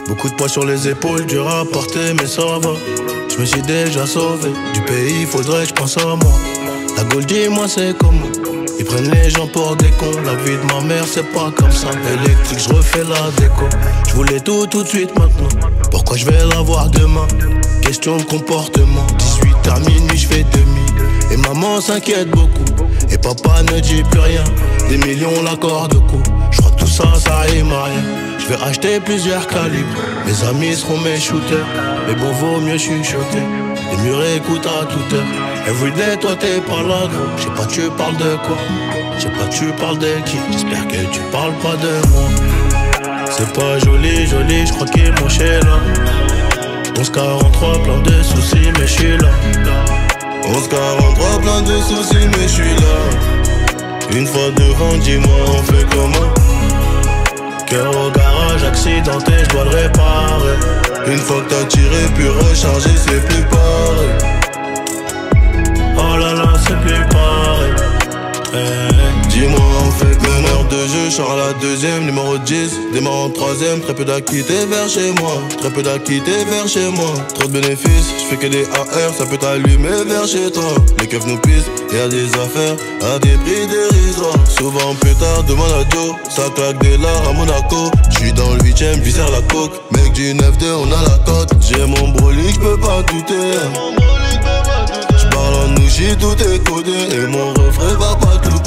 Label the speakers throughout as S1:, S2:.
S1: Beaucoup de poids sur les épaules, dur à porter, mais ça va. Je me suis déjà sauvé du pays, faudrait que je pense à moi. La Gaule, dis-moi c'est comment. Ils prennent les gens pour des cons. La vie de ma mère c'est pas comme ça. Électrique, je refais la déco. Je voulais tout de suite maintenant. Pourquoi je vais l'avoir demain? Question de comportement. 18h minuit, je fais demi. Et maman s'inquiète beaucoup. Et papa ne dit plus rien. Des millions l'accord de coup. Je crois que tout ça, ça rime à rien. Je vais acheter plusieurs calibres. Mes amis seront mes shooters. Mais bon, vaut mieux chuchoter. Les murs écoutent à toute heure. Everyday, toi t'es pas là, gros. Je sais pas, tu parles de quoi? Je sais pas, tu parles de qui? J'espère que tu parles pas de moi. C'est pas joli, joli, je crois qu'il est monché là. 1143, plein de soucis, mais je suis là.
S2: 1143, plein de soucis, mais je suis là. Une fois devant, dis-moi, on fait comment?
S1: Cœur au garage, accidenté, je dois le réparer.
S2: Une fois que t'as tiré, puis rechargé, c'est plus pareil.
S1: Oh là là, c'est plus pareil.
S2: Dis-moi en fait, meneur de jeu, Charles la deuxième, numéro 10, démarre en troisième, très peu d'acquittés vers chez moi, très peu d'acquittés vers chez moi, trop de bénéfices, je fais que des AR, ça peut t'allumer vers chez toi, les keufs nous pissent, y'a des affaires à des prix dérisoires, souvent plus tard, demande à Joe, ça claque des lards à Monaco, j'suis dans le 8ème, visère la coke, mec du 9-2, on a la cote, j'ai mon brolic, j'peux pas douter. J'parle en nouchi, tout est codé et mon refrain va pas douter.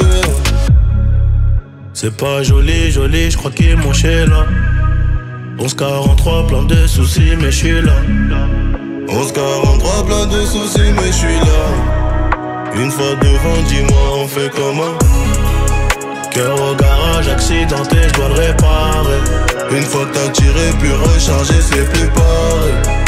S1: C'est pas joli, joli, je crois qu'il est monché là. 1143, plein de soucis, mais je suis là.
S2: 1143, plein de soucis, mais je suis là. Une fois devant, dis-moi, on fait comment?
S1: Cœur au garage, accidenté, je dois le réparer.
S2: Une fois que t'as tiré, puis rechargé, c'est plus pareil.